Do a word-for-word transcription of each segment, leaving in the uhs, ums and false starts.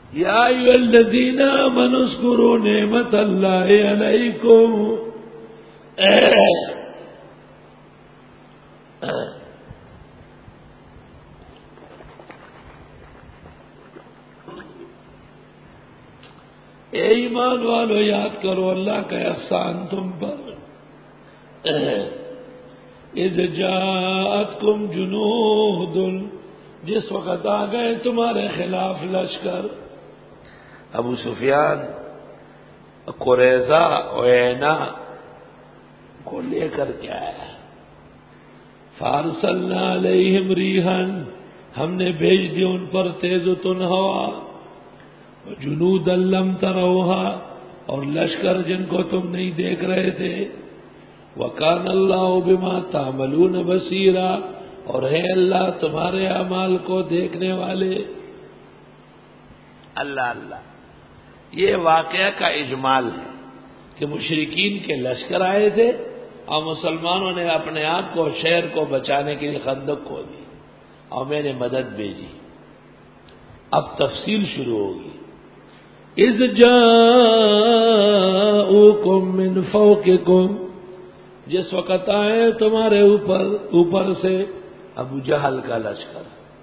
یا ایھا الذین آمنوا اذکروا نعمت اللہ علیکم، اے ایمان والو یاد کرو اللہ کا احسان تم پر، اذ جاءتکم جنود، جس وقت آ گئے تمہارے خلاف لشکر، ابو سفیان قریظہ عیینہ کو لے کر کے آیا، فارسلنا علیہم ریحا، ہم نے بھیج دی ان پر تیز و تن ہوا، جنودا لم تروہا، اور لشکر جن کو تم نہیں دیکھ رہے تھے، وکان اللہ بما تعملون بصیرا، اور ہے اللہ تمہارے اعمال کو دیکھنے والے۔ اللہ اللہ، یہ واقعہ کا اجمال ہے کہ مشرکین کے لشکر آئے تھے اور مسلمانوں نے اپنے آپ کو شہر کو بچانے کے لیے خندق کھود دی اور میں نے مدد بھیجی۔ اب تفصیل شروع ہوگی۔ اذ جاءوکم من فوقکم، جس وقت آئے تمہارے اوپر اوپر سے ابو جہل کا لشکر،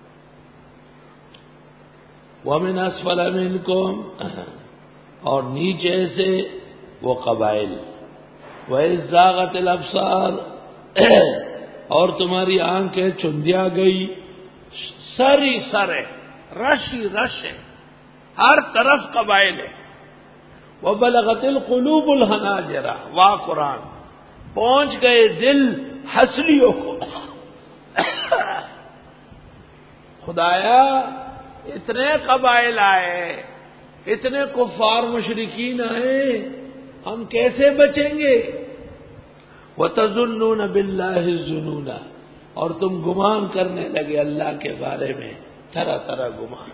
ومن اسفل منکم، اور نیچے سے وہ قبائل، وَإِذْ زَاغَتِ الْأَبْصَارُ، اور تمہاری آنکھیں چندیا گئی، سری سرے رشی رش ہے، ہر طرف قبائل ہے، وَبَلَغَتِ الْقُلُوبُ الْحَنَاجِرَ، واہ قرآن، پہنچ گئے دل ہنسلیوں کو۔ خدایا اتنے قبائل آئے، اتنے کفار مشرکین آئے، ہم کیسے بچیں گے؟ وَتَظُنُّونَ بِاللَّهِ الظُّنُونَ، اور تم گمان کرنے لگے اللہ کے بارے میں طرح طرح گمان۔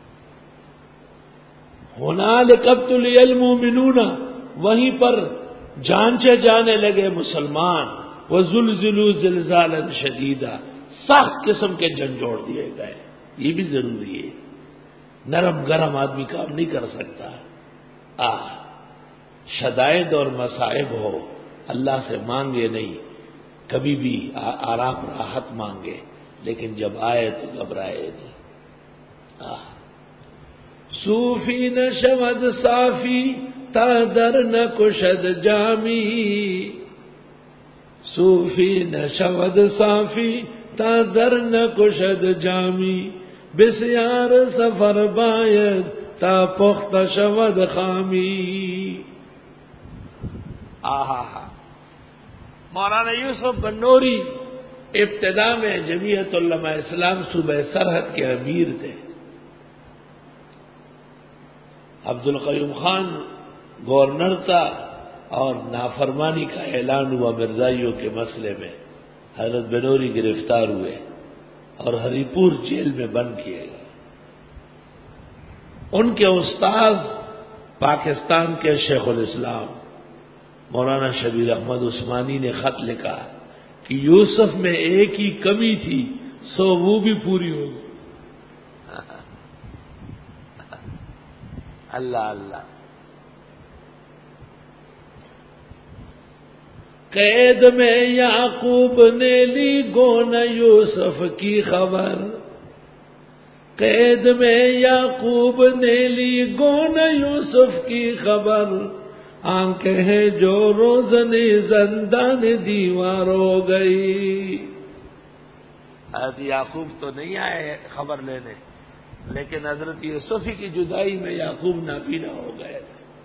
هُنَالِكَ ابْتُلِيَ الْمُؤْمِنُونَ، وہیں پر جانچے جانے لگے مسلمان، وَزُلْزِلُوا زِلْزَالًا شَدِيدًا، سخت قسم کے جھنجھوڑ دیے گئے۔ یہ بھی ضروری ہے، نرم گرم آدمی کام نہیں کر سکتا۔ آہ شدائد اور مصائب ہو، اللہ سے مانگے نہیں، کبھی بھی آرام راحت مانگے، لیکن جب آئے تو گھبرائے نہیں۔ آہ صوفی نشود صافی تا در نہ کشد جامی، صوفی نشود صافی تا در نہ کشد جامی، بسیار سفر باید تا پخت شود خامی۔ آہا ہا مولانا یوسف بنوری ابتدا میں جمعیت علماء اسلام صوبہ سرحد کے امیر تھے۔ عبد القیوم خان گورنر تھا اور نافرمانی کا اعلان ہوا مرزائیوں کے مسئلے میں، حضرت بنوری گرفتار ہوئے اور ہری پور جیل میں بند کیے گئے۔ ان کے استاذ پاکستان کے شیخ الاسلام مولانا شبیر احمد عثمانی نے خط لکھا کہ یوسف میں ایک ہی کمی تھی، سو وہ بھی پوری ہوگی۔ اللہ اللہ، قید میں یعقوب نے لی گون یوسف کی خبر، قید میں یعقوب نے لی گون یوسف کی خبر، آنکھیں ہیں جو روزنی زندان دیوار ہو گئی۔ حضرت یعقوب تو نہیں آئے خبر لینے، لیکن حضرت یوسف کی جدائی میں یعقوب نابینا ہو گئے۔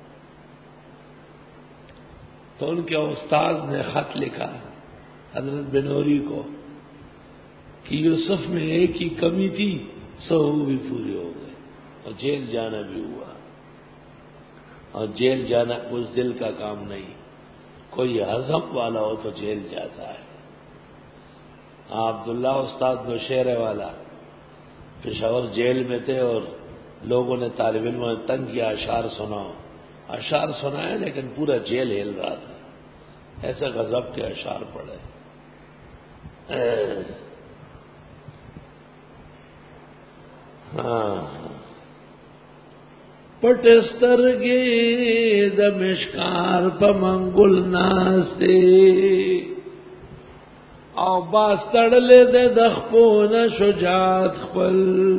تو ان کے استاذ نے خط لکھا حضرت بنوری کو کہ یوسف میں ایک ہی کمی تھی، سو وہ بھی پوری ہو گئے، اور جیل جانا بھی ہوا۔ اور جیل جانا اس دل کا کام نہیں، کوئی ہضم والا ہو تو جیل جاتا ہے۔ عبداللہ استاد نوشہرے والا پشاور جیل میں تھے اور لوگوں نے طالب علموں نے تنگ کیا، اشعار سناؤ، اشعار سنائے لیکن پورا جیل ہل رہا تھا، ایسے غضب کے اشعار پڑے۔ ہاں پٹسترگی دمشکار پمنگل ناستے او باس تڑلے دے دخپون شجاعت خپل.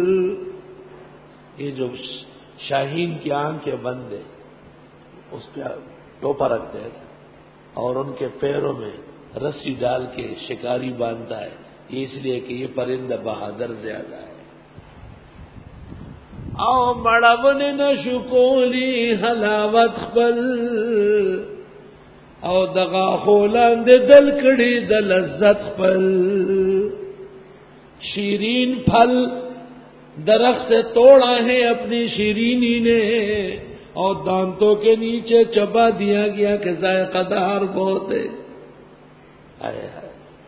یہ جو شاہین کی آنکھیں بند ہے اس پہ ٹوپا رکھتے ہیں اور ان کے پیروں میں رسی ڈال کے شکاری باندھتا ہے، یہ اس لیے کہ یہ پرندہ بہادر زیادہ ہے. او مڑبن نشکولی حلاوت خپل او دغا خولان دے دل کڑی د لذت خپل. شیرین پھل درخت سے توڑا ہے اپنی شیرینی نے اور دانتوں کے نیچے چبا دیا گیا کہ ذائقہ دار بہت ہے. آئے آئے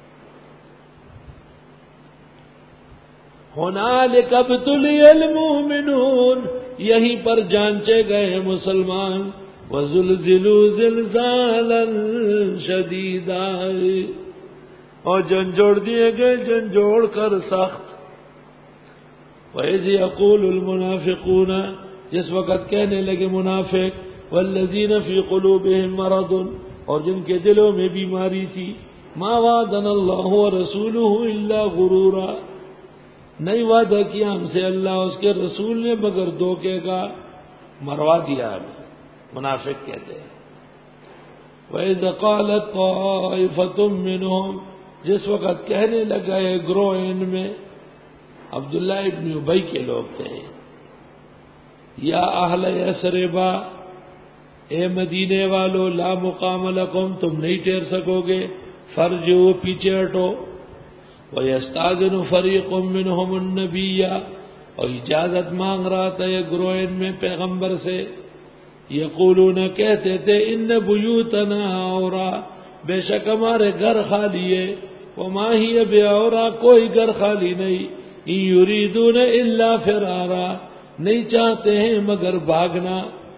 ہنالک ابتلی المؤمنون، یہیں پر جانچے گئے مسلمان. وزلزلوا زلزالا شدیدا، اور جھنجھوڑ دیے گئے جھنجھوڑ کر سخت. وَإِذْ يَقُولُ الْمُنَافِقُونَ، جس وقت کہنے لگے منافق، وَالَّذِينَ فِي قُلُوبِهِم مَرَضٌ، اور جن کے دلوں میں بیماری تھی، مَا وَعَدَنَا اللَّهُ وَرَسُولُهُ إِلَّا غُرُورًا، نہیں وعدہ کیا ہم سے اللہ اس کے رسول نے مگر دھوکے کا، مروا دیا ہمیں. منافق کہتے ہیں. وَإِذْ قَالَتْ طَائِفَةٌ مِّنْهُمْ، جس وقت کہنے لگا ہے گروہ ان میں، عبداللہ ابن ابی کے لوگ تھے، یا اہل یثربا، اے مدینے والو، لا مقام لکم، تم نہیں ٹھہر سکو گے، فرجعوا، پیچھے ہٹو. وَيَسْتَأْذِنُ فَرِيقٌ مِّنْهُمُ النَّبِيَّ، اور اجازت مانگ رہا تھا یہ گروہ ان میں پیغمبر سے. یقولون، کہتے تھے، ان بیوتنا عورا، بے شک ہمارے گھر خالی ہے. وما ہی بعورا، کوئی گھر خالی نہیں. ان یریدون الا فرارا، نہیں چاہتے ہیں مگر بھاگنا.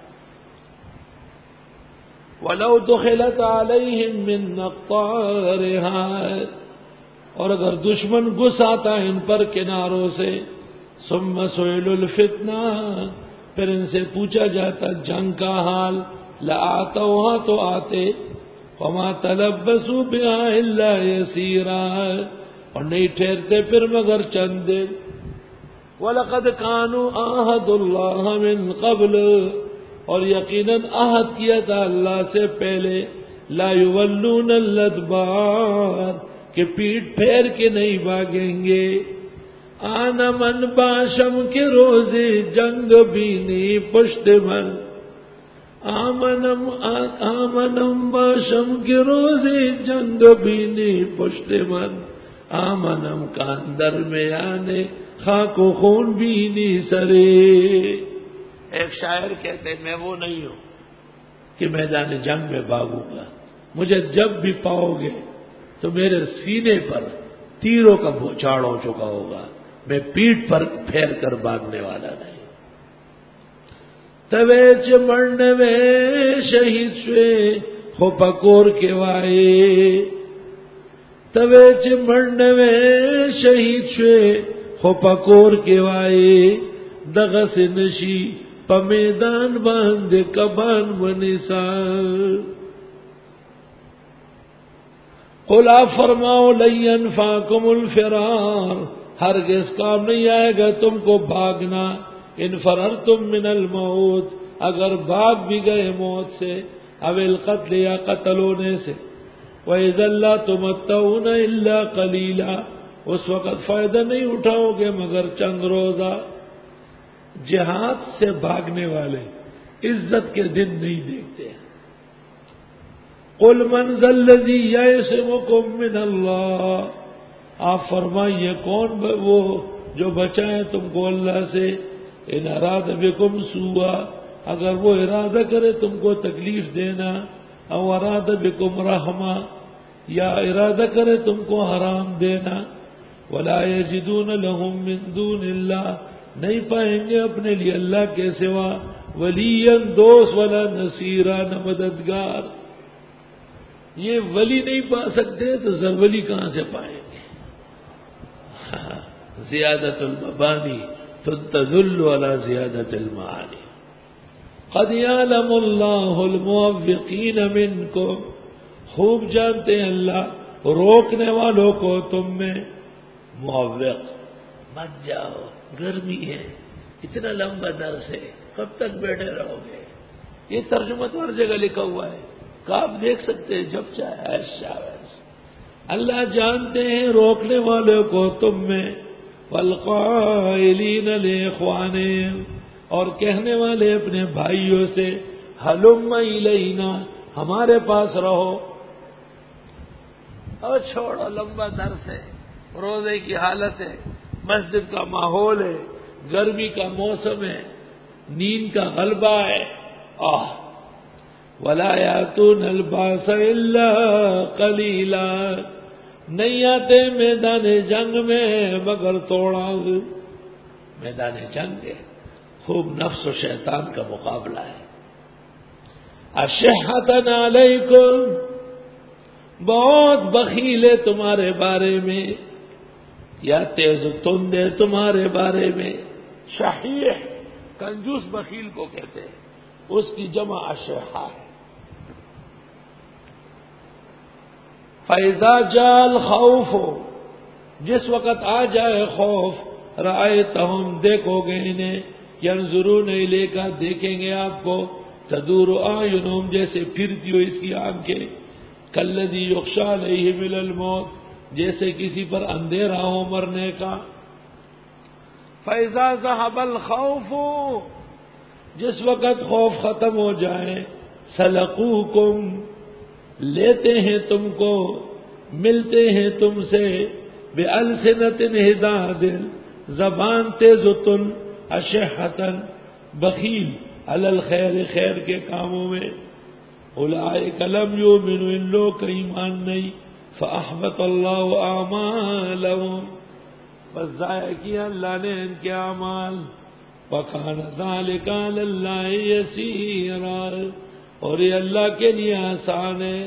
ولو دخلت علیہم من اقطارها، اور اگر دشمن گھس آتا ان پر کناروں سے. ثم سئلوا الفتنہ، پھر ان سے پوچھا جاتا جنگ کا حال، لآتوها، تو آتے. وما تلبسوا بها الا یسیرا، اور نہیں ٹھہرتے پھر مگر چند دن. وَلَقَدْ كَانُوا عَاهَدُوا اللَّهَ مِنْ قَبْلُ، اور یقیناً عہد کیا تھا اللہ سے پہلے. لَا يُوَلُّونَ الْأَدْبَارَ، کہ پیٹ پھیر کے نہیں بھاگیں گے. آنا من باشم کے روزے جنگ بھی نہیں پشت من، آمنم آمنم باشم کے روزے جنگ بھی نہیں پشت من، آمنم کا اندر میں آنے خاک و خون بھی نہیں سرے. ایک شاعر کہتے ہیں میں وہ نہیں ہوں کہ میدان جنگ میں بھاگوں گا، مجھے جب بھی پاؤ گے تو میرے سینے پر تیروں کا بوچھاڑ ہو چکا ہوگا، میں پیٹھ پر پھیر کر بھاگنے والا نہیں. تویچ مرنے میں شہید شوے ہو پکور کے وائے، تویچ مرنے میں شہید شوے ہو پکور کے وائے. دغس نشی پمیدان باندھ کبان ونسان. قل آپ فرماؤ لن ينفعكم الفرار، ہرگز کام نہیں آئے گا تم کو بھاگنا. ان فررتم من الموت، اگر بھاگ بھی گئے موت سے، او القتل، یا قتل ہونے سے. وَإِذًا لَّا تُمَتَّعُونَ إِلَّا قَلِيلًا، اس وقت فائدہ نہیں اٹھاؤ گے مگر چند روزہ. جہاد سے بھاگنے والے عزت کے دن نہیں دیکھتے. قل من ذا الذی یعصمکم من اللہ، آپ فرمائیے کون وہ جو بچائے تم کو اللہ سے. ان اراد بکم سوءا، اگر وہ ارادہ کرے تم کو تکلیف دینا. او اراد بکم رحمہ، یا ارادہ کرے تم کو حرام دینا. ولا یجدون لهم من دون اللہ، نہیں پائیں گے اپنے لیے اللہ کے سوا ولیاً دوست، ولا نصیرا، نہ مددگار. یہ ولی نہیں پا سکتے تو سر ولی کہاں سے پائیں گے؟ زیادت المبانی تدل علی زیادت المعانی. قد یعلم اللہ الموفقین منکم، خوب جانتے ہیں اللہ روکنے والوں کو تم میں. موفق، مت جاؤ، گرمی ہے، اتنا لمبا درس ہے، کب تک بیٹھے رہو گے؟ یہ ترجمہ تو ہر جگہ لکھا ہوا ہے کہ آپ دیکھ سکتے ہیں جب چاہے. ایسا ویسا اللہ جانتے ہیں روکنے والوں کو تم میں. والقائلین لاخوانہم، اور کہنے والے اپنے بھائیوں سے ہلم الینا، ہمارے پاس رہو. اور چھوڑو، لمبا درس ہے، روزے کی حالت ہے، مسجد کا ماحول ہے، گرمی کا موسم ہے، نیند کا غلبہ ہے. آہ ولا یاتون الباس الا قلیلا، نہیں آتے میدان جنگ میں مگر توڑا. میدان جنگ ہے، خوب نفس و شیطان کا مقابلہ ہے. اشحۃ علیکم، بہت بخیل ہے تمہارے بارے میں، یا تیز تند ہے تمہارے بارے میں. شحیح کنجوس بخیل کو کہتے ہیں، اس کی جمع اشحہ ہے. فَإِذَا جَاءَ الْخَوْفُ، جس وقت آ جائے خوف، رَأَيْتَهُمْ، دیکھو گے انہیں، يَنْظُرُونَ إِلَيْكَ، دیکھیں گے آپ کو، تَدُورُ أَعْيُنُهُمْ، جیسے پھرتی ہو اس کی آنکھیں، كَالَّذِي يُخْشَىٰ عَلَيْهِ مِنَ الْمَوْتِ، جیسے کسی پر اندھیرا ہو مرنے کا. فَإِذَا ذَهَبَ الْخَوْفُ، جس وقت خوف ختم ہو جائے، سَلَقُوكُمْ، لیتے ہیں تم کو، ملتے ہیں تم سے، بِأَلْسِنَةٍ حِدَادٍ، زبان تیز و تن، اشحۃً، بخیل، علی الخیر، خیر کے کاموں میں. اولئک لم یؤمنوا، ان لوگ کا ایمان نہیں. فأحبط اللہ اعمالهم، بس ضائع کیا اللہ نے ان کے اعمال. وکان ذلک علی اللہ یسیرا، اور یہ اللہ کے لیے آسان ہے.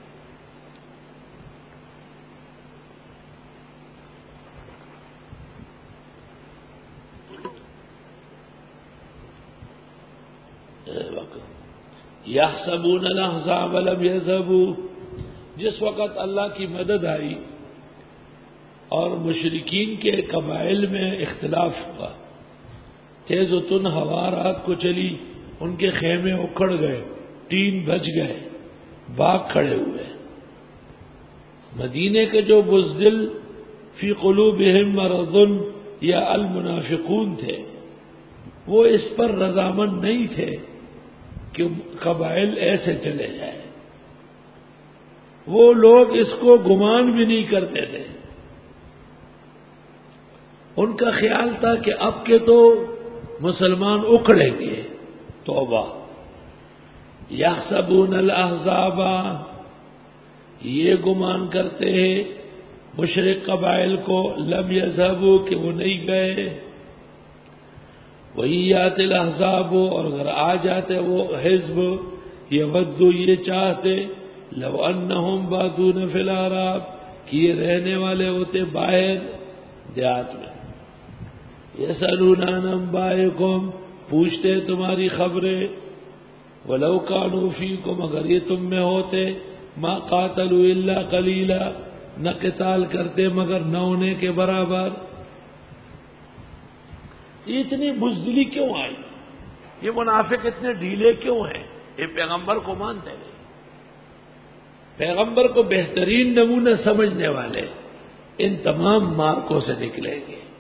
یحسبون الاحزاب لم یذهبوا، جس وقت اللہ کی مدد آئی اور مشرکین کے قبائل میں اختلاف ہوا، تیز و تن ہوا رات کو چلی، ان کے خیمے اکھڑ گئے، ٹین بچ گئے، باغ کھڑے ہوئے. مدینے کے جو بزدل فی قلوبہم مرض یا المنافقون تھے، وہ اس پر رضامند نہیں تھے کہ قبائل ایسے چلے جائیں. وہ لوگ اس کو گمان بھی نہیں کرتے تھے. ان کا خیال تھا کہ اب کے تو مسلمان اکھڑیں گے. توبہ. یحسبون الاحزاب، یہ گمان کرتے ہیں مشرک قبائل کو، لم یذهبوا، کہ وہ نہیں گئے. وہی یات الاحزاب، اور اگر آ جاتے وہ حزب، یودوا، یہ چاہتے، لو انہم بادون فی الاعراب، کہ یہ رہنے والے ہوتے باہر دیہات میں. یسألون عن انبائکم، پوچھتے تمہاری خبریں. ولو کانوا فیکم، اگر یہ تم میں ہوتے، ما قاتلوا الا قلیلا، نہ قتال کرتے مگر نہ ہونے کے برابر. یہ اتنی بزدلی کیوں آئی؟ یہ منافق اتنے ڈھیلے کیوں ہیں؟ یہ پیغمبر کو مانتے نہیں، پیغمبر کو بہترین نمونہ سمجھنے والے ان تمام مارکوں سے نکلیں گے.